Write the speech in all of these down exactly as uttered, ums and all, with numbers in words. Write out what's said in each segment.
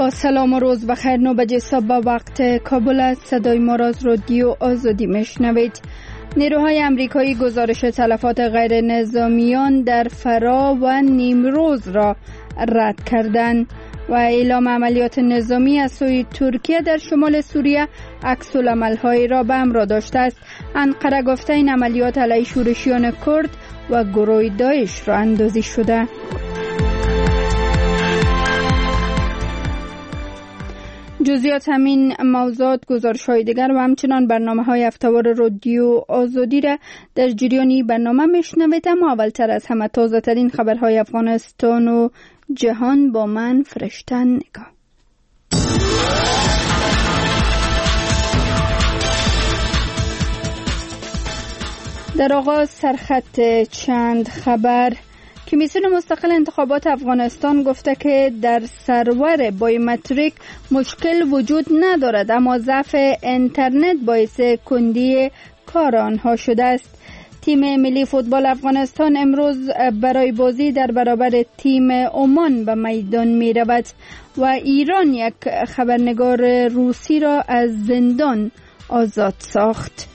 با سلام و روز بخیر. نو بجه صبح وقت کابل است. صدای ما را از رادیو آزادی میشنوید. نیروهای امریکایی گزارش تلفات غیر نظامیان در فرا و نیمروز را رد کردند و اعلام عملیات نظامی از سوی ترکیه در شمال سوریه عکس العمل‌هایی را به همراه داشته است. انقره گفته این عملیات علیه شورشیان کرد و گروه داعش را اندازی شده. جزئیات همین موضوعات، گزارش‌های دیگر و همچنان برنامه‌های هفته‌وار رادیو آزادی را در جریانی برنامه میشنوید. اما اولتر از همه تازه‌ترین خبرهای افغانستان و جهان با من فرشته نگاه. در آغاز سرخط چند خبر. کمیسیون مستقل انتخابات افغانستان گفته که در سرور بایومتریک مشکل وجود ندارد، اما ضعف اینترنت باعث کندی کار آنها شده است. تیم ملی فوتبال افغانستان امروز برای بازی در برابر تیم عمان به میدان می رود و ایران یک خبرنگار روسی را از زندان آزاد ساخت.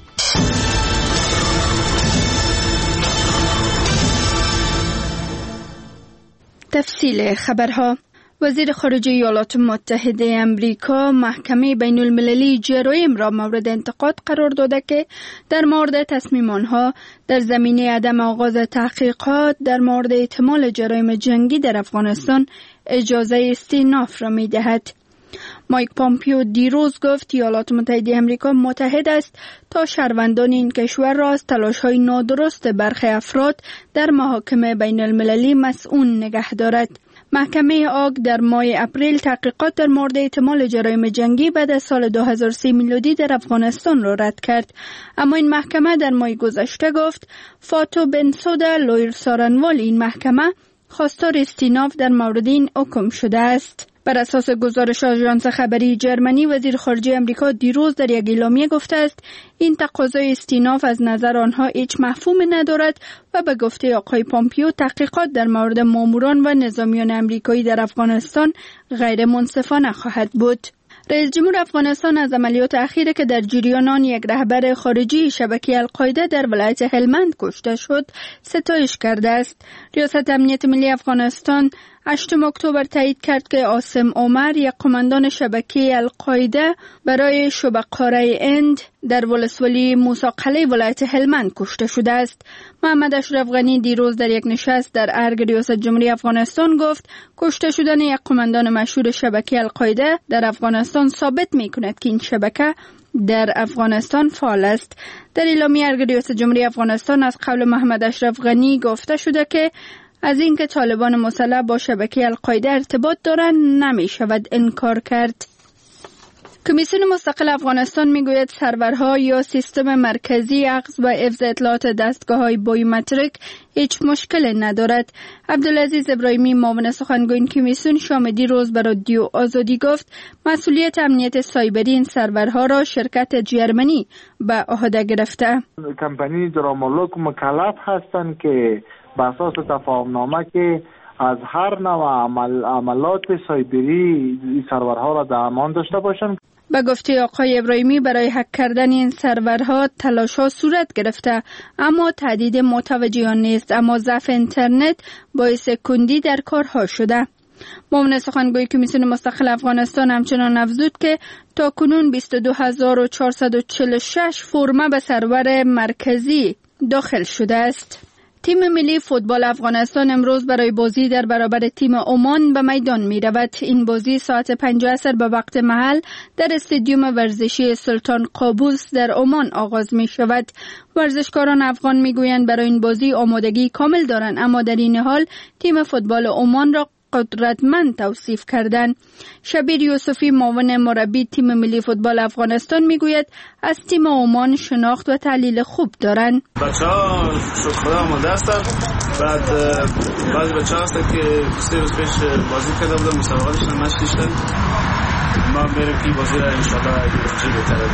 تفصیل خبرها. وزیر خارجه ایالات متحده امریکا محکمه بین المللی جرایم را مورد انتقاد قرار داده که در مورد تصمیم آنها در زمینه عدم آغاز تحقیقات در مورد احتمال جرایم جنگی در افغانستان اجازه استئناف را می دهد. مایک پامپیو دیروز گفت ایالات متحده امریکا متحد است تا شهروندان این کشور را از تلاش‌های نادرست برخی افراد در محاکم بین المللی مسئول نگه دارد. محکمه آگ در ماه اپریل تحقیقات در مورد احتمال جرایم جنگی بعد از سال دو هزار و سه میلادی در افغانستان را رد کرد، اما این محکمه در ماه گذشته گفت فاتو بنسودا، لویر سارنوال این محکمه، خواستار استئناف در مورد این حکم شده است. بر اساس گزارش آژانس خبری جرمنی، وزیر خارجه آمریکا دیروز در یک اعلامیه گفته است این تقاضای استئناف از نظر آنها هیچ مفهومی ندارد و به گفته آقای پامپیو تحقیقات در مورد ماموران و نظامیان آمریکایی در افغانستان غیر منصفانه خواهد بود. رئیس جمهور افغانستان از عملیات اخیره که در جریان آن یک رهبر خارجی شبکه القاعده در ولایت هلمند کشته شد ستایش کرده است. ریاست امنیت ملی افغانستان هشتم اکتبر تایید کرد که عاصم عمر، یک قماندان شبکه القاعده، برای شبقاره اند در ولسوالی موسی قلعه ولایت هلمند کشته شده است. محمد اشرف غنی دیروز در یک نشست در ارگ ریاست جمهوری افغانستان گفت کشته شدن یک قماندان مشهور شبکه القاعده در افغانستان ثابت می‌کند که این شبکه در افغانستان فعال است. در اعلامیه ارگ ریاست جمهوری افغانستان از قول محمد اشرف غنی گفته شده که از اینکه طالبان مسلح با شبکه القاعده ارتباط دارند نمی شود انکار کرد. کمیسیون مستقل افغانستان میگوید سرورها یا سیستم مرکزی اخذ و حفظ اطلاعات دستگاه‌های بایومتریک هیچ مشکل ندارد. عبدالعزیز ابراهیمی، معاون سخنگوی این کمیسیون، شام دیروز به رادیو آزادی گفت مسئولیت امنیت سایبری این سرورها را شرکت جرمنی به عهده گرفته. کمپانی درامولوک مکلف هستند که به اساس تفاهمنامه که از هر نوع عمل عملات سایبری این سرورها را در امان داشته باشند. به گفته آقای ابراهیمی برای هک کردن این سرورها تلاش‌ها صورت گرفته، اما تهدید متوجه آن نیست، اما ضعف اینترنت باعث کندی در کارها شده. معاون سخنگوی کمیسیون مستقل افغانستان همچنان افزود که تاکنون بیست و دو هزار و چهارصد و چهل و شش فرمه به سرور مرکزی داخل شده است. تیم ملی فوتبال افغانستان امروز برای بازی در برابر تیم عمان به میدان می رود. این بازی ساعت پنج عصر به وقت محل در استادیوم ورزشی سلطان قابوس در عمان آغاز می شود. ورزشکاران افغان می گویند برای این بازی آمادگی کامل دارند، اما در این حال تیم فوتبال عمان را قدرتمند توصیف کردند. شبیر یوسفی، معاون مربی تیم ملی فوتبال افغانستان، میگوید از تیم عمان شناخت و تحلیل خوب دارند. بچه‌ها شکر خدا آماده هستند. بعد بعضی بچه‌ها هستن که سه روز پیش بازی کرده بودن، مسابقه داشتن، مچ داشتن. ما میریم که بازی را ان شاءالله خیلی بهتره.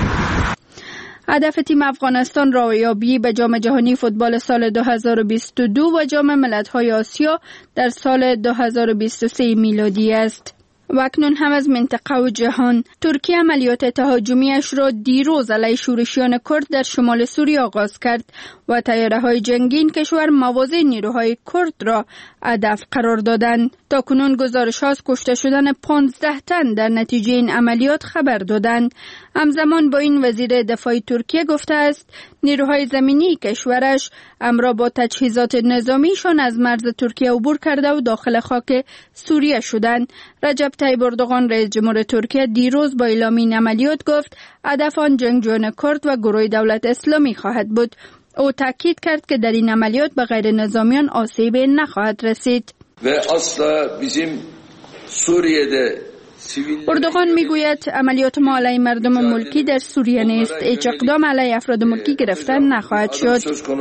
هدف تیم افغانستان رایابی به جام جهانی فوتبال سال دو هزار و بیست و دو و جام ملت‌های آسیا در سال دو هزار و بیست و سه میلادی است. و اکنون هم از منطقه و جهان. ترکیه عملیات تهاجمیش را دیروز علیه شورشیان کرد در شمال سوریه آغاز کرد و طیاره‌های جنگی این کشور مواضع نیروهای کرد را هدف قرار دادند. تاکنون گزارش‌ها از کشته شدن پانزده تن در نتیجه این عملیات خبر دادند. همزمان با این وزیر دفاع ترکیه گفته است نیروهای زمینی کشورش همراه با تجهیزات نظامیشان از مرز ترکیه عبور کرده و داخل خاک سوریه شدند. رجب طیب اردوغان رئیس جمهور ترکیه دیروز با اعلام این عملیات گفت هدف آن جنگجویان کرد و گروه دولت اسلامی خواهد بود. او تاکید کرد که در این عملیات به غیر نظامیان آسیب نخواهد رسید. و اصلا bizim سوریه اردوغان میگوید عملیات ما علیه مردم ملکی در سوریه نیست. هیچ اقدام علیه افراد ملکی گرفتن نخواهد شد.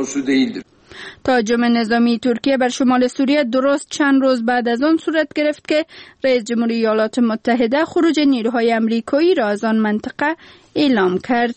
تهاجم نظامی ترکیه بر شمال سوریه درست چند روز بعد از آن صورت گرفت که رئیس جمهوری ایالات متحده خروج نیروهای آمریکایی را از آن منطقه اعلام کرد.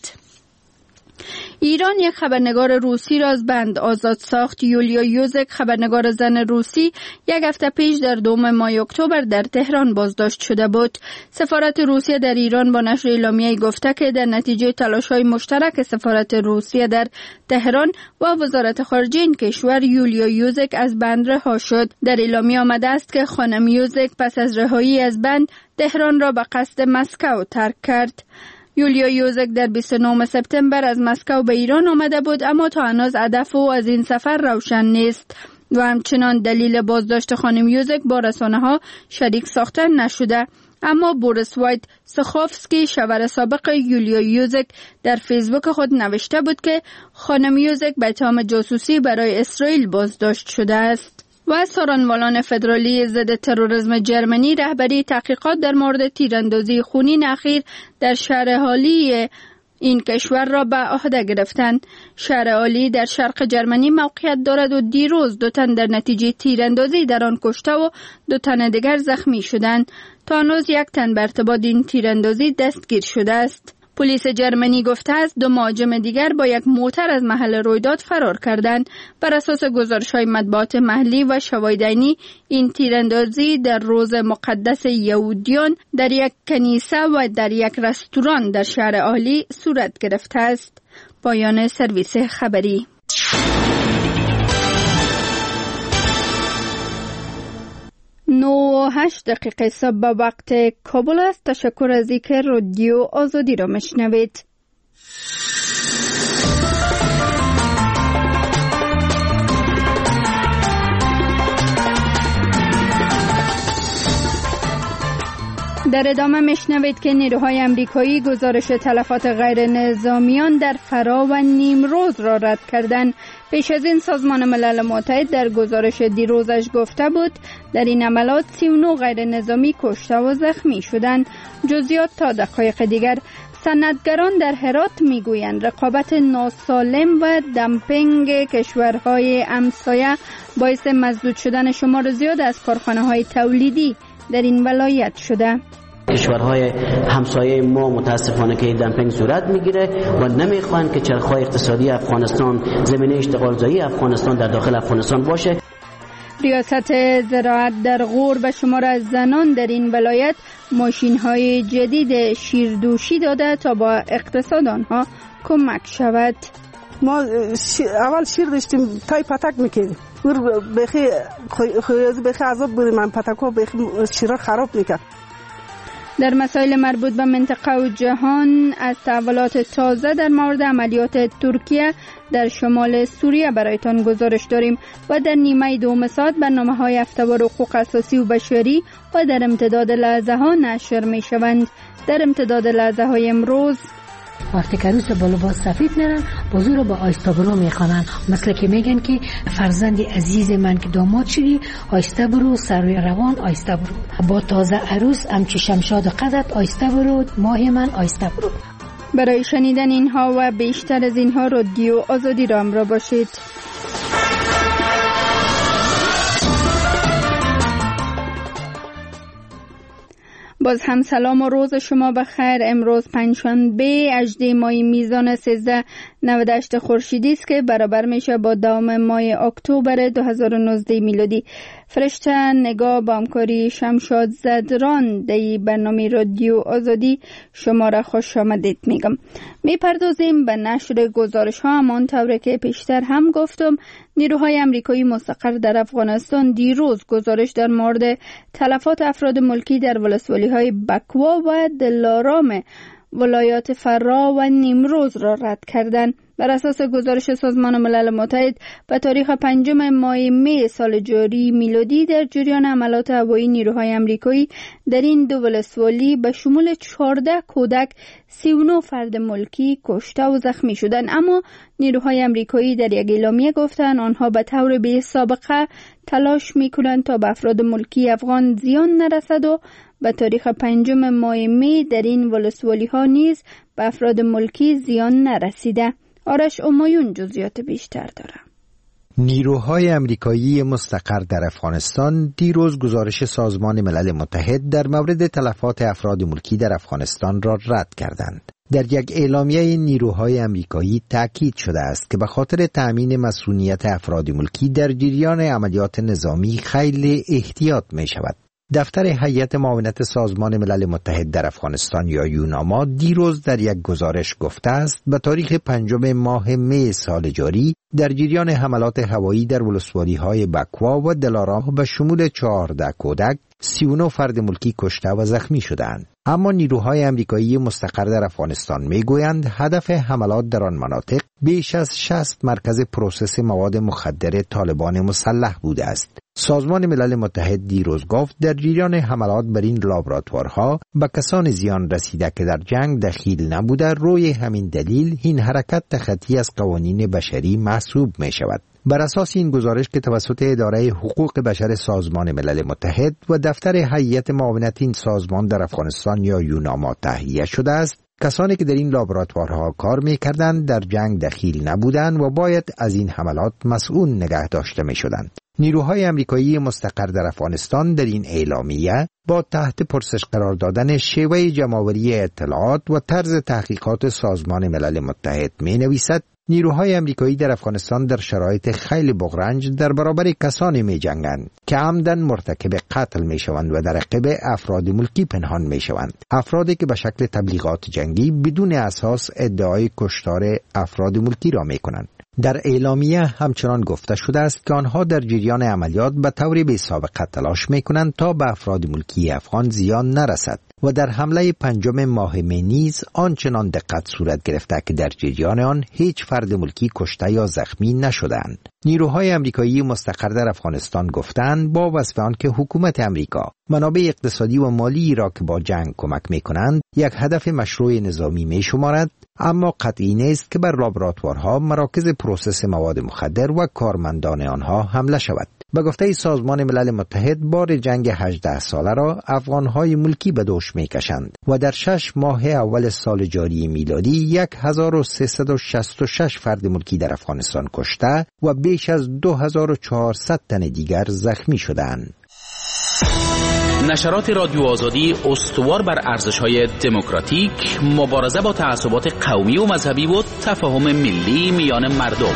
ایران یک خبرنگار روسی را از بند آزاد ساخت. یولیا یوزک، خبرنگار زن روسی، یک هفته پیش در دوم ماه اکتبر در تهران بازداشت شده بود. سفارت روسیه در ایران با نشر اعلامیه‌ای گفته که در نتیجه تلاش‌های مشترک سفارت روسیه در تهران و وزارت خارجه این کشور، یولیا یوزک از بند رها شد. در اعلامیه آمده است که خانم یوزک پس از رهایی از بند تهران را به قصد مسکو ترک کرد. یولیا یوزک در بیست و نهم سپتامبر از مسکو به ایران آمده بود، اما تا هنوز هدف او از این سفر روشن نیست و همچنان دلیل بازداشت خانم یوزک با رسانه‌ها شریک ساختن نشده. اما بوریس وایت سخوفسکی، شوهر سابق یولیا یوزک، در فیسبوک خود نوشته بود که خانم یوزک به اتهام جاسوسی برای اسرائیل بازداشت شده است. و سارنوالان فدرالی ضد تروریسم جرمنی رهبری تحقیقات در مورد تیراندازی خونین اخیر در شهر حالی این کشور را به عهده گرفتند. شهر حالی در شرق جرمنی موقعیت دارد و دیروز دو تن در نتیجه تیراندازی در آن کشته و دو تن دیگر زخمی شدند. تا هنوز یک تن به ارتباط این تیراندازی دستگیر شده است. پلیس جرمنی گفته است دو مهاجم دیگر با یک موتر از محل رویداد فرار کردند. بر اساس گزارش‌های مطبوعات محلی و شواهد عینی، این تیراندازی در روز مقدس یهودیان در یک کنیسه و در یک رستوران در شهر آلی صورت گرفته است. پایان سرویس خبری. نو و هشت دقیقه صبح به وقت کابل است. تشکر از اینکه رادیو آزادی را میشنوید. در ادامه میشنوید که نیروهای امریکایی گزارش تلفات غیر نظامیان در فرا و نیمروز را رد کردند. پیش از این سازمان ملل متحد در گزارش دیروزش گفته بود در این عملات سی و نه غیر نظامی کشته و زخمی شدند. جزئیات تا دقایق دیگر. صنعتگران در هرات میگویند رقابت ناسالم و دمپینگ کشورهای همسایه باعث مسدود شدن شمار زیاد از کارخانه‌های تولیدی در این ولایت شده. کشورهای همسایه ما متاسفانه که دمپینگ صورت میگیره و نمیخوان که چرخهای اقتصادی افغانستان، زمینه اشتغالزایی افغانستان در داخل افغانستان باشه. ریاست زراعت در غور به شمار از زنان در این ولایت ماشین‌های جدید شیردوشی داده تا با اقتصاد آنها کمک شود. ما اول شیر داشتیم تای پتک میکردیم، بخی خویازی بخی عذاب بودیم، من پتکو بخی شیرا خراب میکرد. در مسائل مربوط به منطقه و جهان از تحولات تازه در مورد عملیات ترکیه در شمال سوریه برایتان گزارش داریم و در نیمه دوم ساعت برنامه‌های هفته‌وار حقوق اساسی و بشری و در امتداد لحظه ها نشر می شوند. در امتداد لحظه های امروز وقتی که روس با لباس سفید میرن بازو رو با آیستا برو میخوانن، مثل که میگن که فرزند عزیز من که داماد شدی آیستا برو، سروی روان آیستا برو، با تازه عروس همچی شمشاد و قدت آیستا برو، ماه من آیستا برو. برای شنیدن اینها و بیشتر از اینها رادیو آزادی را همراه باشید. باز هم سلام و روز شما بخیر. امروز پنجشنبه هجدهم ماه میزان سیزده نود و هشت خورشیدی است که برابر میشه با دوم ماه اکتبر دو هزار و نوزده میلادی. فرشته نگاه با همکاری شمشاد زدران در برنامه رادیو آزادی شما را خوش آمدید میگم. میپردازیم به نشر گزارش ها. همان طوری که پیشتر هم گفتم، نیروهای امریکایی مستقر در افغانستان دیروز گزارش در مورد تلفات افراد ملکی در ولسوالی های بکوا و دلارام ولایات فرا و نیمروز را رد کردند. بر اساس گزارش سازمان ملل متحد به تاریخ پنجم ماه می سال جاری میلادی در جریان عملات هوایی نیروهای امریکایی در این دو ولسوالی به شمول چهارده کودک سی و نه فرد ملکی کشته و زخمی شدند. اما نیروهای امریکایی در یک اعلامیه گفتند آنها به طور بی سابقه تلاش میکنند تا به افراد ملکی افغان زیان نرسد و به تاریخ پنجم ماه می در این ولسوالی ها نیز به افراد ملکی زیان نرسیده. آرش امایون جزئیات بیشتر داره. نیروهای امریکایی مستقر در افغانستان دیروز گزارش سازمان ملل متحد در مورد تلفات افراد ملکی در افغانستان را رد کردند. در یک اعلامیه نیروهای امریکایی تاکید شده است که به خاطر تأمین مسئولیت افراد ملکی در جریان عملیات نظامی خیلی احتیاط می شود. دفتر هیئت معاونت سازمان ملل متحد در افغانستان یا یوناما دیروز در یک گزارش گفته است به تاریخ پنجم ماه می سال جاری در جریان حملات هوایی در ولسوالی‌های بکوا و دلارام به شمول چهارده کودک سی و نه فرد ملکی کشته و زخمی شدند. اما نیروهای امریکایی مستقر در افغانستان میگویند هدف حملات در آن مناطق بیش از شصت مرکز پروسس مواد مخدر طالبان مسلح بوده است. سازمان ملل متحد دیروز گفت در جریان حملات بر این لابراتوارها به کسان زیان رسیده که در جنگ دخیل نبوده. روی همین دلیل این حرکت تخطی از قوانین بشری محسوب می شود. بر اساس این گزارش که توسط اداره حقوق بشر سازمان ملل متحد و دفتر هیئت معاونت این سازمان در افغانستان یا یوناما تهیه شده است، کسانی که در این لابراتوارها کار می‌کردند در جنگ دخیل نبودند و باید از این حملات مسئول نگه داشته می‌شدند. نیروهای امریکایی مستقر در افغانستان در این اعلامیه با تحت پرسش قرار دادن شیوه جمع‌آوری اطلاعات و طرز تحقیقات سازمان ملل متحد می‌نویسد نیروهای امریکایی در افغانستان در شرایط خیلی بغرنج در برابر کسانی می جنگند که عمدن مرتکب قتل می شوند و در عقب افراد ملکی پنهان می شوند. افرادی که به شکل تبلیغات جنگی بدون اساس ادعای کشتار افراد ملکی را می کنند. در اعلامیه همچنان گفته شده است که آنها در جریان عملیات به طور بی سابقه تلاش می کنند تا به افراد ملکی افغان زیان نرسد و در حمله پنجم ماه می نیز آنچنان دقت صورت گرفته که در جریان آن هیچ فرد ملکی کشته یا زخمی نشدند. نیروهای امریکایی مستقر در افغانستان گفتند با وصف آن که حکومت امریکا منابع اقتصادی و مالی را که با جنگ کمک می کنند یک هدف مشروع نظامی می شمارد، اما قطعی نیست که بر لابراتوارها، مراکز پروسس مواد مخدر و کارمندان آنها حمله شود. به گفته سازمان ملل متحد بار جنگ هجده ساله را افغانهای ملکی به دوش می کشند و در شش ماه اول سال جاری میلادی هزار و سیصد و شصت و شش فرد ملکی در افغانستان کشته و بیش از دو هزار و چهارصد تن دیگر زخمی شدند. نشرات رادیو آزادی استوار بر ارزش‌های دموکراتیک، مبارزه با تعصبات قومی و مذهبی و تفاهم ملی میان مردم.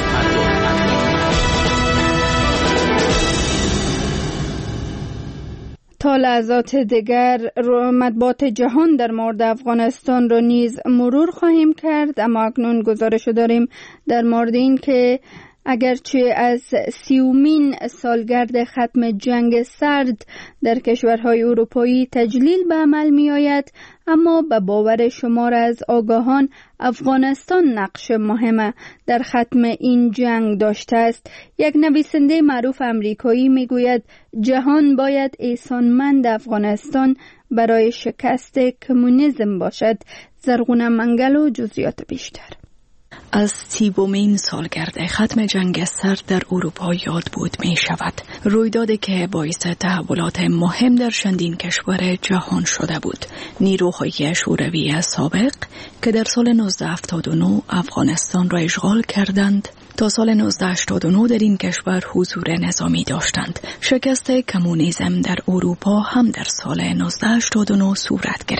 تا لحظات دیگر مطبوعات جهان در مورد افغانستان را نیز مرور خواهیم کرد، اما اکنون گزارش داریم در مورد این که اگرچه از سیومین سالگرد ختم جنگ سرد در کشورهای اروپایی تجلیل به عمل می آید، اما به باور شمار از آگاهان افغانستان نقش مهم در ختم این جنگ داشته است. یک نویسنده معروف امریکایی می گوید جهان باید احسانمند افغانستان برای شکست کمونیسم باشد. زرغونه منگل و جزئیات بیشتر. از سیومین سالگرد ختم جنگ سرد در اروپا یاد بود می شود. رویدادی که باعث تحولات مهم در چندین کشور جهان شده بود. نیروهای شوروی سابق که در سال نوزده هفتاد و نه افغانستان را اشغال کردند، تا سال نوزده هشتاد و نه در این کشور حضور نظامی داشتند. شکست کمونیسم در اروپا هم در سال نوزده هشتاد و نه صورت گرفت.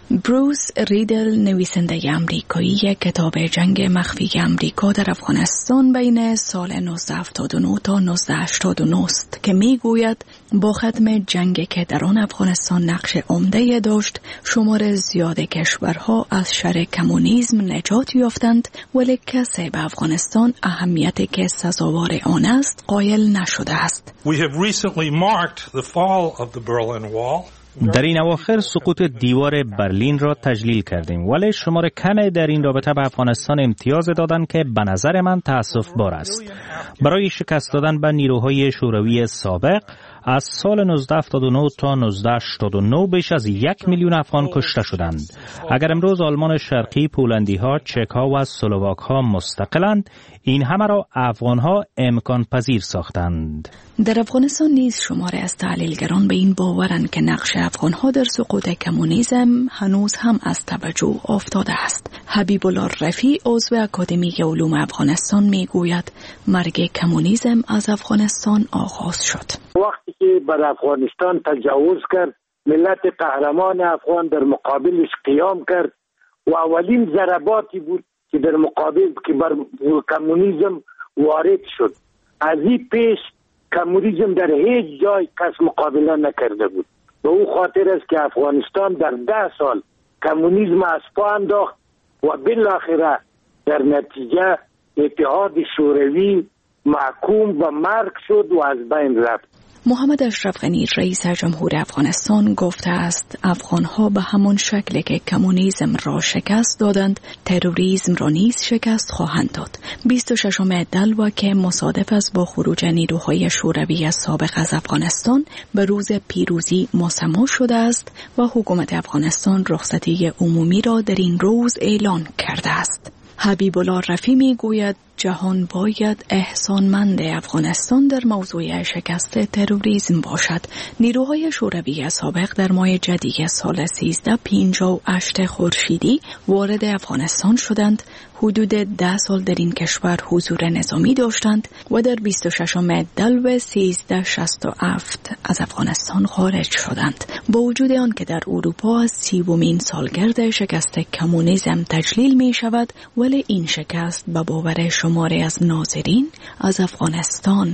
بروس ریدل نویسنده امریکایی کتاب جنگ مخفی امریکا در افغانستان بین سال نوزده هفتاد و نه تا نوزده هشتاد و نه است که میگوید با ختم جنگ که در آن افغانستان نقش عمده داشت، شمار زیاد کشورها از شر کمونیسم نجات یافتند، ولی کسی به افغانستان اهمیتی که سزاوار آن است قائل نشده است. We have recently marked the fall of the Berlin Wall. در این اواخر سقوط دیوار برلین را تجلیل کردیم، ولی شمار کمی در این رابطه به افغانستان امتیاز دادن که به نظر من تأسف بار است. برای شکست دادن به نیروهای شوروی سابق از سال نوزده هفتاد و نه تا نوزده هشتاد و نه بیش از یک میلیون افغان کشته شدند. اگر امروز آلمان شرقی، پولندی ها، چک ها و اسلواک ها مستقلند، این همه را افغان ها امکان پذیر ساختند. در افغانستان نیز شماری از تحلیلگران به این باورند که نقش افغان ها در سقوط کمونیسم هنوز هم از توجه افتاده است. حبیب الله رفیع عضو اکادمی علوم افغانستان میگوید مرگ کمونیسم از افغانستان آغاز شد. وقتی که بر افغانستان تجاوز کرد، ملت قهرمان افغان در مقابلش قیام کرد و اولین ضرباتی بود که در مقابل که بر کمونیسم وارد شد. از این پیش کمونیسم در هیچ جای کس مقابله نکرده بود. به او خاطر است که افغانستان در ده سال کمونیسم از پا انداخت و بالاخره در نتیجه اتحاد شوروی محکوم و مرگ شد و از بین رفت. محمد اشرف غنی رئیس جمهور افغانستان گفته است افغانها به همون شکلی که کمونیسم را شکست دادند، تروریسم را نیز شکست خواهند داد. بیست و ششم دلو که مصادف است با خروج نیروهای شوروی سابق از افغانستان به روز پیروزی مسما شده است و حکومت افغانستان رخصتی عمومی را در این روز اعلان کرده است. حبیب الله رفیع می گوید جهان باید احسانمند افغانستان در موضوع شکست تروریسم باشد. نیروهای شوروی سابق در ماه جدید سال سیزده پنجاه و هشت خورشیدی وارد افغانستان شدند. حدود ده سال در این کشور حضور نظامی داشتند و در بیست و ششم دلو سیزده شصت و هفت از افغانستان خارج شدند. با وجود آن که در اروپا از سیومین سالگرد شکست کمونیسم تجلیل می شود، ولی این شکست به باور شماری از ناظرین از افغانستان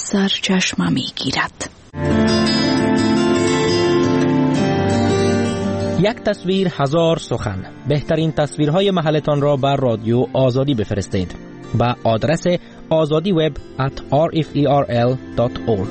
سرچشمه می گیرد. یک تصویر هزار سخن. بهترین تصویرهای محلتان را بر رادیو آزادی بفرستید با آدرس آزادی وب ات آر اف ای آر ال دات اورگ.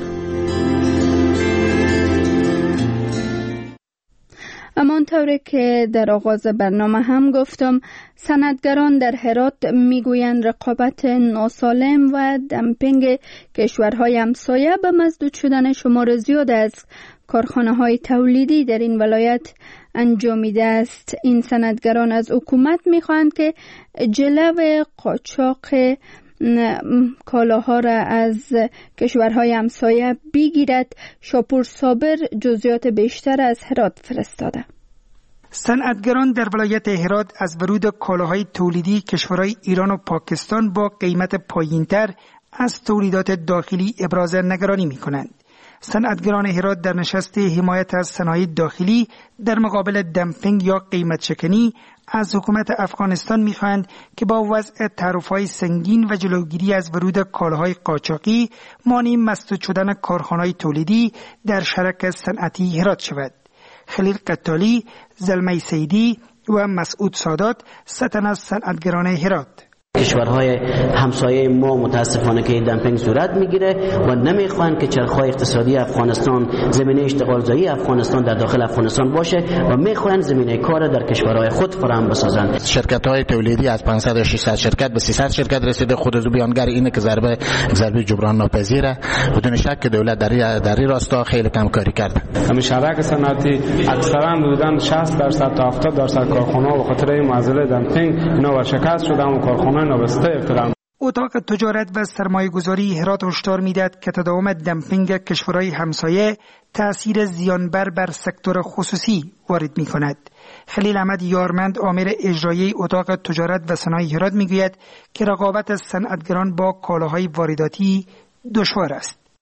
همانطوری که در آغاز برنامه هم گفتم، صنعتگران در هرات میگویند رقابت ناسالم و دمپینگ کشورهای همسایه به مسدود شدن شمار زیاد از کارخانه‌های تولیدی در این ولایت انجامیده است. این صنعتگران از حکومت میخواهند که جلو قاچاق کالاها را از کشورهای همسایه بگیرد. شاپور صابر جزئیات بیشتر از هرات فرستاده. صنعتگران در ولایت هرات از ورود کالاهای تولیدی کشورهای ایران و پاکستان با قیمت پایینتر از تولیدات داخلی ابراز نگرانی می‌کنند. صنعتگران هرات در نشست حمایت از صنایع داخلی در مقابل دمپینگ یا قیمت شکنی از حکومت افغانستان می‌خواهند که با وضع تعرفه‌های سنگین و جلوگیری از ورود کالاهای قاچاقی مانع مسدود شدن کارخانه‌های تولیدی در شرک صنعتی هرات شود. خلیل قتالی، زلمه سیدی و مسعود سادات ستن از صنعتگران هرات. کشورهای همسایه ما متاسفانه که دمپینگ صورت میگیره و نمیخوان که چرخهای اقتصادی افغانستان، زمینه اشتغالزایی افغانستان در داخل افغانستان باشه و میخوان زمینه کار در کشورهای خود فراهم بسازند. شرکت‌های تولیدی از پانصد تا ششصد شرکت به سیصد شرکت رسیده. خود از بیانگر اینه که ضربه ضربه جبران ناپذیره. بدون شک که دولت در در این راستا خیلی کم کاری کرده. همین شرکت صنعتی اکثرا بودن شصت درصد تا هفتاد درصد کارخانه‌ها به خاطر این معضله دمپینگ اینا ورشکست شدن و کارخانه اتاق تجارت و سرمایه گذاری هرات هشدار میدهد که تداوم دمپینگ کشورهای همسایه تأثیر زیانبر بر سکتور خصوصی وارد می کند. خلیل احمد یارمند آمر اجرایی اتاق تجارت و صنایع هرات میگوید که رقابت صنعتگران با کالاهای وارداتی دشوار است.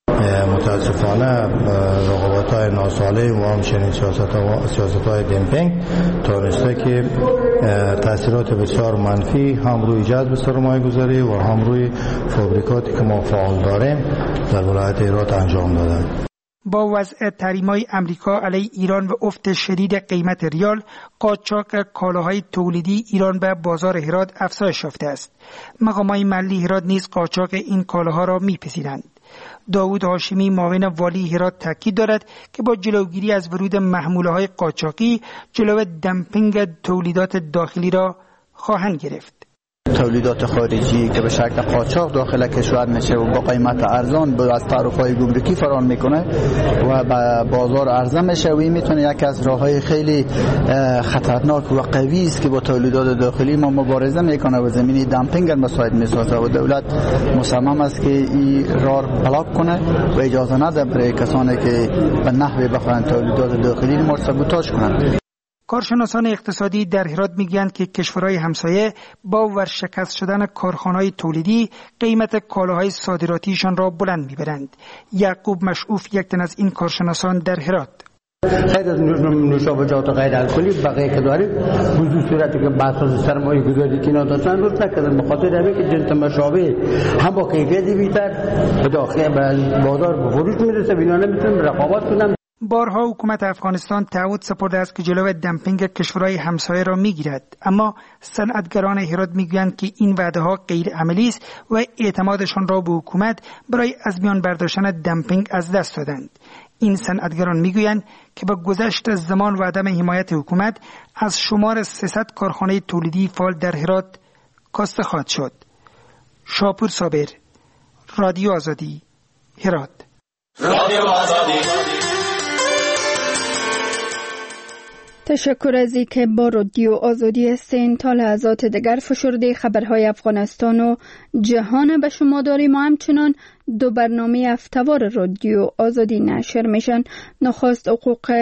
متاسفانه رقابت‌های ناسالم و همچنین سیاست‌های دمپینگ تونسته که تاثیرات بسیار منفی هم روی جذب سرمایه‌گذاری و هم روی فابریکاتی که ما فعال داریم در ولایت هرات انجام دادن. با وضع تحریم‌های امریکا علیه ایران و افت شدید قیمت ریال، قاچاق کالاهای تولیدی ایران به بازار هرات افزایش یافته است. مقامات محلی هرات نیز قاچاق این کالاها را می‌پذیرند. داوود هاشمی معاون والی هرات تاکید دارد که با جلوگیری از ورود محموله‌های قاچاقی جلو دمپینگ تولیدات داخلی را خواهند گرفت. تولیدات خارجی که به شکل قاچاق داخل کشور میشه و با قیمت ارزان با از تعرفه‌های گمرکی فرار میکنه و به بازار عرضه میشه و این میتونه یکی از راههای خیلی خطرناک و قوی است که با تولیدات داخلی ما مبارزه میکنه و زمینی دمپینگ مساعد میسازه و دولت مصمم است که این راه بلاک کنه و اجازه نده برای کسانی که به نحوی بخواهند تولیدات داخلی ما سابوتاژ کنند. کارشناسان اقتصادی در هرات میگویند که کشورهای همسایه با ورشکست شدن کارخانه‌های تولیدی قیمت کالاهای صادراتیشان را بلند میبرند. یعقوب مشعوف یک تن از این کارشناسان در هرات: خیلی از نوشابه‌جات و غیر الکلی بقیه که داریم وجود صورتی که بحث سرمایه گذاری که نداشتن روز نکردن به خاطر همین که جنس مشابه هم با کیفیتی بیشتر به داخل بازار به فروش میرسه و اینا نمیتونن رقابت کنن. بارها حکومت افغانستان تعهد سپرده است که جلوی دمپینگ کشورهای همسایه را میگیرد، اما صنعتگران هرات میگویند که این وعده ها غیر عملی است و اعتمادشان را به حکومت برای از میان برداشتن دمپینگ از دست دادند. این صنعتگران میگویند که با گذشت زمان و عدم حمایت حکومت از شمار سیصد کارخانه تولیدی فعال در هرات کاسته خواهد شد. شاپور صابر، رادیو آزادی، هرات. رادیو آزادی. تشکر از اینکه با رادیو آزادی هستین. تا لحظات دیگر فشرده خبرهای افغانستان و جهان به شما داریم و همچنان دو برنامه هفته‌وار رادیو آزادی نشر میشن: نخست حقوق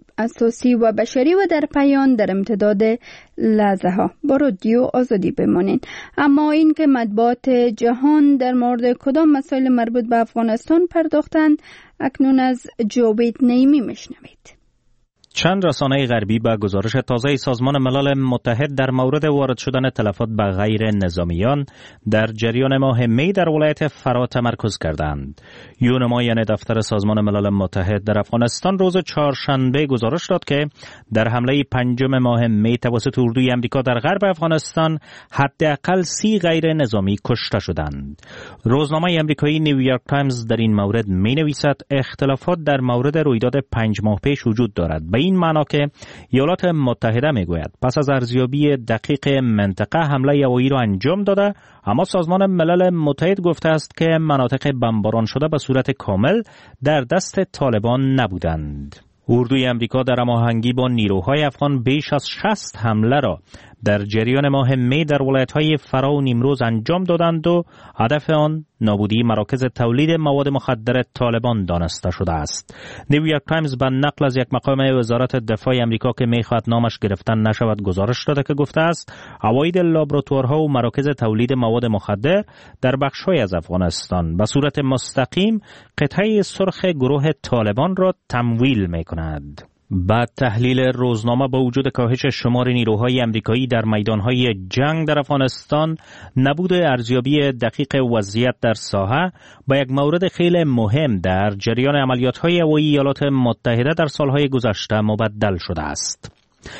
اساسی و بشری و در پایان در امتداد لحظه ها. با رادیو آزادی بمانین. اما این که مطبوعات جهان در مورد کدام مسائل مربوط به افغانستان پرداختند اکنون از جاوید نعیمی میشنوید. چند رسانه غربی به گزارش تازه سازمان ملل متحد در مورد وارد شدن تلفات به غیر نظامیان در جریان ماه می در ولایت فرا تمرکز کردند. یونما یعنی دفتر سازمان ملل متحد در افغانستان روز چهارشنبه گزارش داد که در حمله پنجم ماه می توسط اردوی امریکا در غرب افغانستان حداقل سی غیر نظامی کشته شدند. روزنامه امریکایی نیویورک تایمز در این مورد می نویسد اختلافات در مورد رویداد پنج ماه پیش وجود دارد. به این معنا که ایالات متحده میگوید پس از ارزیابی دقیق منطقه حمله هوایی را انجام داده، اما سازمان ملل متحد گفته است که مناطق بمباران شده به صورت کامل در دست طالبان نبودند. اردوی امریکا در هماهنگی با نیروهای افغان بیش از شصت حمله را در جریان ماه می در ولایت‌های فرا و نیمروز انجام دادند و هدف آن نابودی مراکز تولید مواد مخدر طالبان دانسته شده است. نیویورک تایمز به نقل از یک مقام وزارت دفاع امریکا که می‌خواهد نامش گرفتن نشود گزارش داده که گفته است عواید لابراتوارها و مراکز تولید مواد مخدر در بخش‌های از افغانستان به صورت مستقیم قطعه سرخ گروه طالبان را تمویل می‌کند. بعد تحلیل روزنامه با وجود کاهش شمار نیروهای امریکایی در میدانهای جنگ در افغانستان، نبود ارزیابی دقیق وضعیت در ساحه با یک مورد خیلی مهم در جریان عملیات‌های هوایی ایالات متحده در سالهای گذشته مبدل شده است.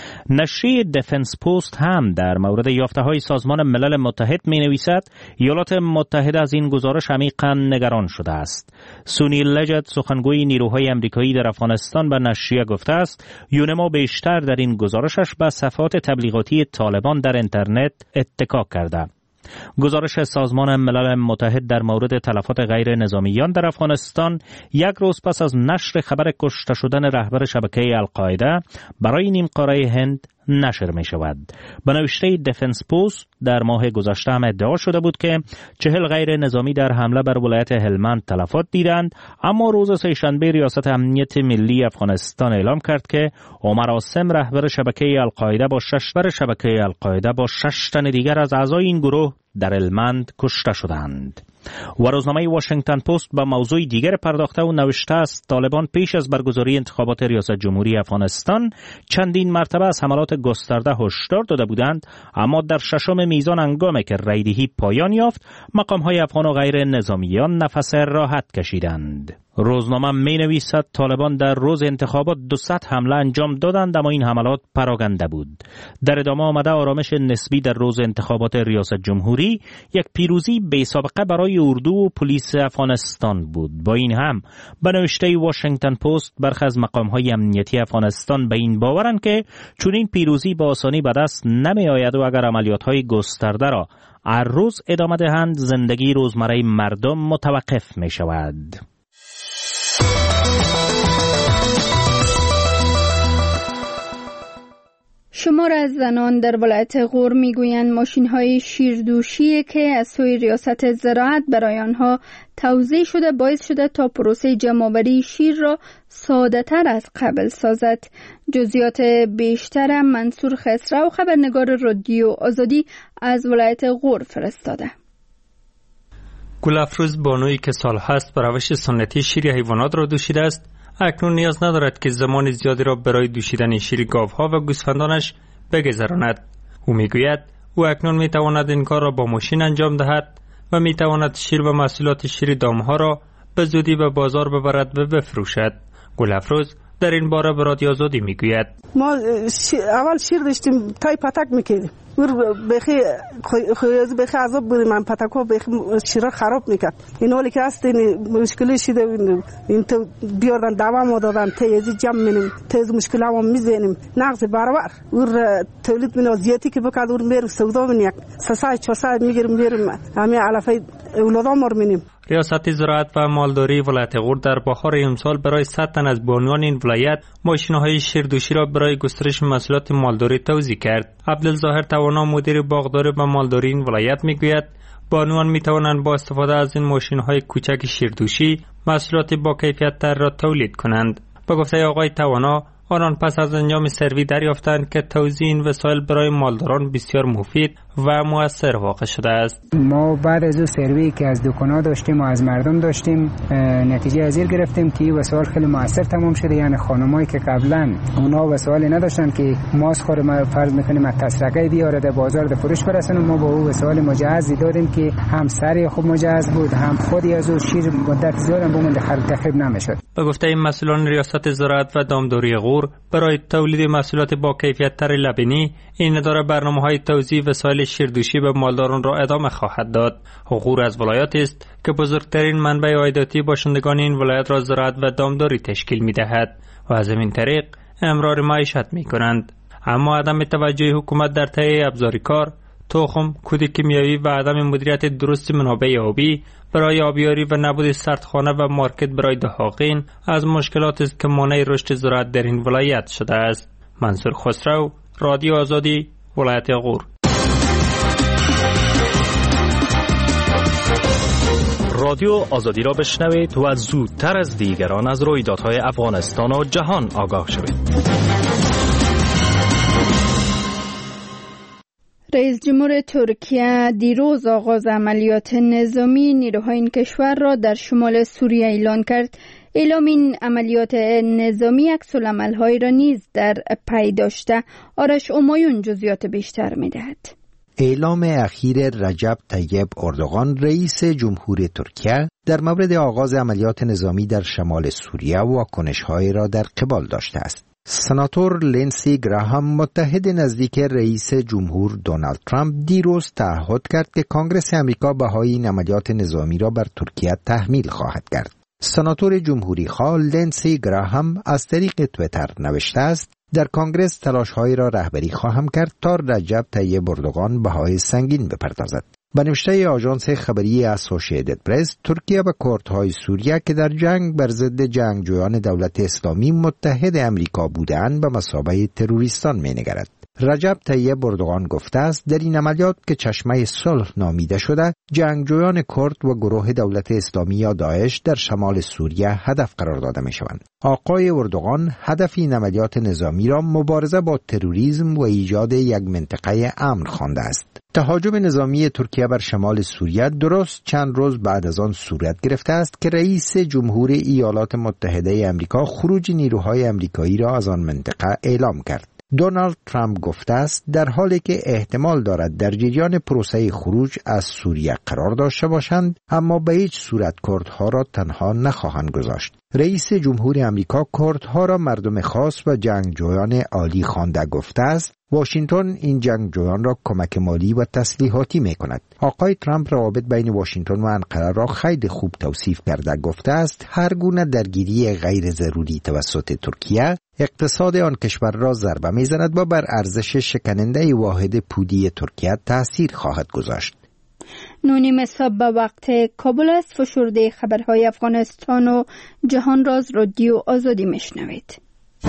نشریه دفنس پست هم در مورد یافته‌های سازمان ملل متحد می‌نویسد ایالات متحده از این گزارش عمیقاً نگران شده است. سونی لجت سخنگوی نیروهای امریکایی در افغانستان به نشریه گفته است یونما بیشتر در این گزارشش به صفحات تبلیغاتی طالبان در اینترنت اتکا کرده. گزارش سازمان ملل متحد در مورد تلفات غیر نظامیان در افغانستان یک روز پس از نشر خبر کشته شدن رهبر شبکه القاعده برای نیم قاره هند نشر می شود. به نوشته دفنس پست در ماه گذشته هم ادعا شده بود که چهل غیر نظامی در حمله بر ولایت هلمند تلفات دیدند، اما روز سه‌شنبه ریاست امنیت ملی افغانستان اعلام کرد که عمر عاصم رهبر شبکه القاعده با شش بر شبکه القاعده با شش تن دیگر از اعضای این گروه در هلمند کشته شدند. و روزنامه واشنگتن پست به موضوع دیگر پرداخته و نوشته است طالبان پیش از برگزاری انتخابات ریاست جمهوری افغانستان چندین مرتبه از حملات گسترده هشدار داده بودند، اما در ششم میزان هنگامی که رایدهی پایان یافت مقام‌های افغان و غیر نظامیان نفس راحت کشیدند. روزنامه می نویسد طالبان در روز انتخابات دوصد حمله انجام دادند، اما این حملات پراکنده بود. در ادامه آمده آرامش نسبی در روز انتخابات ریاست جمهوری یک پیروزی بی سابقه برای اردو و پلیس افغانستان بود. با این هم به نوشته واشنگتن پست برخی از مقام‌های امنیتی افغانستان به این باورند که چون این پیروزی با آسانی به دست نمی آید و اگر عملیات‌های گسترده را هر روز ادامه دهند زندگی روزمره مردم متوقف می شود. شمار از زنان در ولایت غور میگویند ماشین‌های شیردوشی که از سوی ریاست زراعت برای آنها توزیع شده باعث شده تا پروسه جمع‌آوری شیر را ساده‌تر از قبل سازد. جزئیات بیشتر منصور خسرو خبرنگار رادیو آزادی از ولایت غور فرستاده. گل افروز بانویی که سال هست به روش سنتی شیر حیوانات را دوشیده است، اکنون نیاز ندارد که زمان زیادی را برای دوشیدن شیر گاوها و گوسفندانش بگذراند. او میگوید او اکنون میتواند این کار را با ماشین انجام دهد و میتواند شیر و محصولات شیر دامها را به زودی به بازار ببرد و بفروشد. گل افروز در این باره به رادیو آزادی میگوید ما اول شیر داشتیم تای پتک میکردیم، بخی خویز بخی عذاب بودیم، من پتکو بخی شیرا خراب میکرد. این حالی که هست مشکلی شده، این تو بیاردن دوام دادن تیزی جمع مینیم تیز مشکل هم میزنیم نقص برابر اور تولید من ازیاتی که بکرد اور میرم سودا من یک سه چهار ساعت میگیرم میرم همه علفه اولادام مر مینیم. ریاست زراعت و مالداری ولایت غور در بهار امسال برای صد تن از بانوان این ولایت ماشین‌های شیردوشی را برای گسترش محصولات مالداری توزیع کرد. عبدالظاهر توانا مدیر باغداری و مالداری این ولایت میگوید بانوان میتوانند با استفاده از این ماشین‌های کوچک شیردوشی محصولات با کیفیت تر را تولید کنند. به گفته آقای توانا آنان پس از انجام سروی دریافتند که توزیع این وسایل برای مالداران بسیار مفید و مؤثر واقع شده است. ما بعد از اون سروی که از دکانا داشتیم و از مردم داشتیم نتیجه از این گرفتیم که این وسایل خیلی مؤثر تمام شده. یعنی خانمایی که قبلا اونا وسایل نداشتن که ماست خوره ما فرض میکنیم از تسرقه بیاره در بازار در فروش برسونه، ما با اون وسایل مجهزی دادیم که هم سری خوب مجهز بود هم خودی از اون شیر مدت زیاد بمونده تخریب نمیشد. به گفته این مسئولان ریاست زراعت و دامداری غور برای تولید محصولات با کیفیت تر لبنی این اداره برنامه‌های توزیع وسایل شیردوشی به مالداران را ادامه خواهد داد. غور از ولایت است که بزرگترین منبع عایداتی باشندگان این ولایت را زراعت و دامداری تشکیل می‌دهد و از این طریق امرار معیشت می‌کنند. اما عدم توجه حکومت در تهیه ابزار کار، تخم، کود کیمیایی و عدم مدیریت درست منابع آبی برای آبیاری و نبود سردخانه و مارکت برای دهاقین از مشکلات است که مانع رشد زراعت در این ولایت شده است. منصور خسرو، رادیو آزادی، ولایت غور. رادیو آزادی را بشنوید و زودتر از دیگران از رویدادهای افغانستان و جهان آگاه شوید. رئیس جمهور ترکیه دیروز آغاز عملیات نظامی نیروهای این کشور را در شمال سوریه اعلان کرد. اعلام این عملیات نظامی عکس‌العمل‌های را نیز در پی داشته. آرش امایون جزئیات بیشتر می‌دهد. اعلام اخیر رجب طیب اردوغان رئیس جمهور ترکیه در مورد آغاز عملیات نظامی در شمال سوریه واکنش‌هایی را در قبال داشته است. سناتور لینسی گراهام متحد نزدیک رئیس جمهور دونالد ترامپ دیروز تعهد کرد که کنگره آمریکا بهای این عملیات نظامی را بر ترکیه تحمیل خواهد کرد. سناتور جمهوری خواه لینسی گراهام از طریق توییتر نوشته است در کنگره تلاش‌هایی را رهبری خواهم کرد تا رجب طیب اردوغان بهای سنگین بپردازد. به نوشته آژانس خبری اسوسییتد پرس، ترکیه و کردهای سوریه که در جنگ بر ضد جنگجویان دولت اسلامی متحد امریکا بودند به مثابه تروریستان می‌نگرد. رجب طیب اردوغان گفته است در این عملیات که چشمه صلح نامیده شده، جنگجویان کرد و گروه دولت اسلامی یا داعش در شمال سوریه هدف قرار داده می شوند. آقای اردوغان هدف این عملیات نظامی را مبارزه با تروریسم و ایجاد یک منطقه امن خوانده است. تهاجم نظامی ترکیه بر شمال سوریه درست چند روز بعد از آن صورت گرفته است که رئیس جمهور ایالات متحده آمریکا خروج نیروهای آمریکایی را از آن منطقه اعلام کرد. دونالد ترامپ گفته است در حالی که احتمال دارد در جریان پروسه خروج از سوریه قرار داشته باشند، اما به هیچ صورت کردها را تنها نخواهند گذاشت. رئیس جمهور آمریکا کردها را مردم خاص و جنگجویان عالی خوانده گفته است واشنگتن این جنگجویان را کمک مالی و تسلیحاتی می کند. آقای ترامپ روابط بین واشنگتن و انقره را خیلی خوب توصیف کرده گفته است هر گونه درگیری غیر ضروری توسط ترکیه اقتصاد آن کشور را ضربه می زند و بر ارزش شکننده واحد پولی ترکیه تأثیر خواهد گذاشت. نونیم صبح به وقت کابل است. فشرده خبرهای افغانستان و جهان راز رادیو آزادی میشنوید.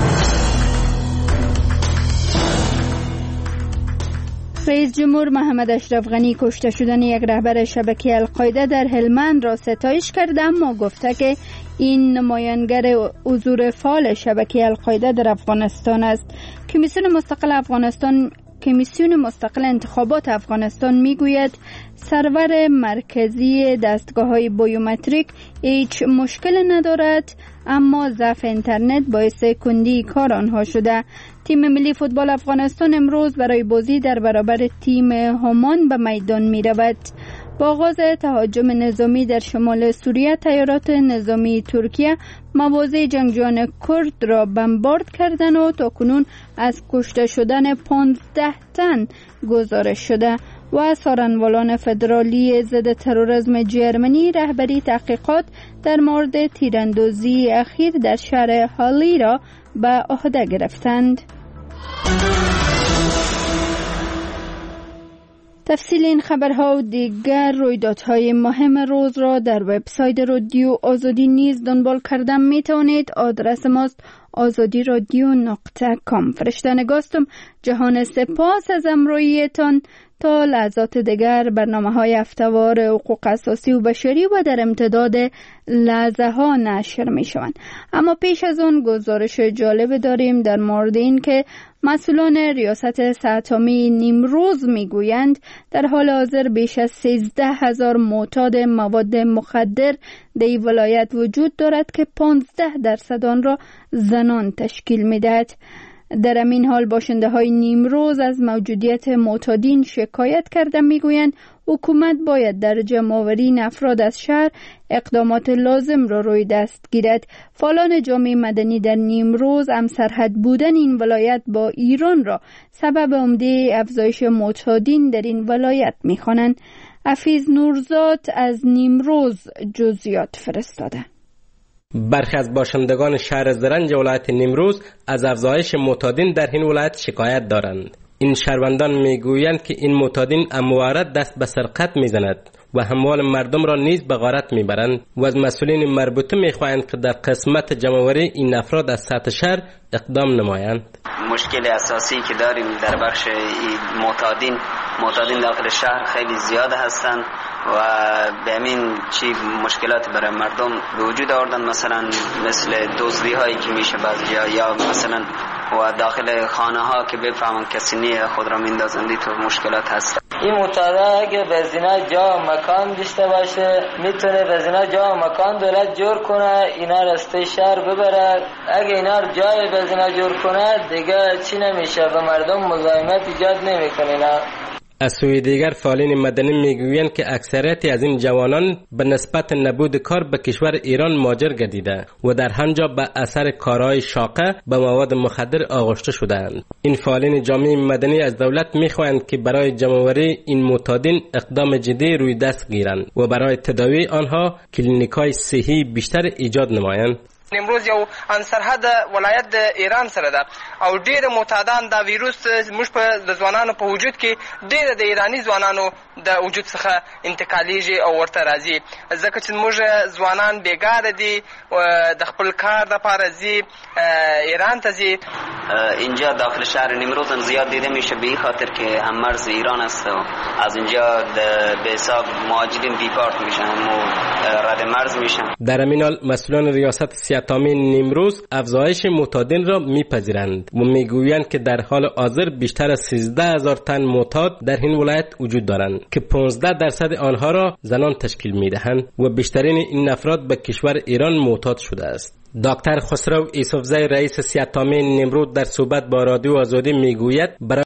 رئیس جمهور محمد اشرف غنی کشته شدن یک رهبر شبکه القاعده در هلمند را ستایش کرده، اما گفته که این نمایانگر حضور فعال شبکه القاعده در افغانستان است. کمیسیون مستقل افغانستان کمیسیون مستقل انتخابات افغانستان میگوید سرور مرکزی دستگاه‌های بیومتریک هیچ مشکل ندارد، اما ضعف اینترنت باعث کندی کار آنها شده. تیم ملی فوتبال افغانستان امروز برای بازی در برابر تیم همان به میدان می رود. با آغاز تهاجم نظامی در شمال سوریه، تیارات نظامی ترکیه مواضع جنگجویان کرد را بمبارد کردند و تاکنون از کشته شدن پانزده تن گزارش شده و سارنوالان فدرالی ضد تروریسم جرمنی رهبری تحقیقات در مورد تیراندازی اخیر در شهر هالی را به عهده گرفتند. تفصیل این خبرها و دیگر رویدادهای مهم روز را در وبسایت رادیو آزادی نیز دنبال کردن می توانید. آدرس ماست آزادی رادیو نقطه کام. فرشته نگاستم. جهان سپاس از همراهیتان. تا لحظات دیگر برنامه های هفته‌وار حقوق اساسی و بشری و در امتداد لحظه ها نشر می شوند. اما پیش از اون گزارش جالب داریم در مورد این که مسئولان ریاست سه‌تامی نیمروز می گویند در حال حاضر بیش از سیزده هزار معتاد مواد مخدر در این ولایت وجود دارد که پانزده درصد آن را زنان تشکیل می دهد. در همین حال باشنده های نیمروز از موجودیت معتادین شکایت کرده، میگویند حکومت باید در جمع‌آوری افراد از شهر اقدامات لازم را روی دست گیرد. فعالان جامعه مدنی در نیمروز هم سرحد بودن این ولایت با ایران را سبب عمده افزایش معتادین در این ولایت می‌خوانند. حفیظ نورزاد از نیمروز جزئیات فرستاده. برخی از باشندگان شهر زرنج ولایت نیمروز از افزایش معتادین در این ولایت شکایت دارند. این شهروندان میگویند که این معتادین اموارد دست به سرقت میزند و اموال مردم را نیز به غارت میبرند و از مسئولین مربوطه میخواهند که در قسمت جمع‌آوری این افراد از سطح شهر اقدام نمایند. مشکل اساسی که داریم در بخش معتادین معتادین داخل شهر خیلی زیاد هستند و به همین چی مشکلات برای مردم به وجود آوردن، مثلا مثل دزدی هایی که میشه بعضی جا، یا مثلا و داخل خانه ها که بفهمن کسی نیه خود را میندازندی تو مشکلات هست. این معتاده اگه به زینا جا و مکان داشته باشه میتونه به زینا جا و مکان دولت جور کنه، اینا رسته شهر ببره. اگه اینا جای به زینا جور کنه دیگه چی نمیشه و مردم مزاحمت ایجاد نمیکنه. از سوی دیگر فعالین مدنی میگویند که اکثریتی از این جوانان به نسبت نبود کار به کشور ایران مهاجر گردیده و در همجا به اثر کارهای شاقه به مواد مخدر آغشته شدند. این فعالین جامعه مدنی از دولت میخواهند که برای جمع‌آوری این معتادین اقدام جدی روی دست گیرند و برای تداوی آنها کلینیک‌های صحی بیشتر ایجاد نمایند. امروز یو ان سرحد ولایت د ایران سره ده او ډیر معتادان دا ویروس موږ په د ځوانانو په وجود کې ډیر د ایرانی ځوانانو د وجود څخه انتقالیږي او ورته راځي ځکه چې موږ ځوانان بیګاره دي د خپل کار لپاره ځي ایران ته ځي. اینجا داخل شهر نیمروز هم زیاد دیده میشه به این خاطر که هم مرز ایران است و از اینجا به حساب مهاجرین دیپارت میشن و رد مرز میشن. در همین حال مسئولان ریاست سیاتامی نیمروز افزایش معتادین را میپذیرند و میگویند که در حال حاضر بیشتر از سیزده هزار تن معتاد در این ولایت وجود دارند که پانزده درصد آنها را زنان تشکیل میدهند و بیشترین این افراد به کشور ایران معتاد شده است. دکتر خسرو یوسفزی رئیس سیاتامی نیمروز در صحبت با رادیو آزادی میگوید برای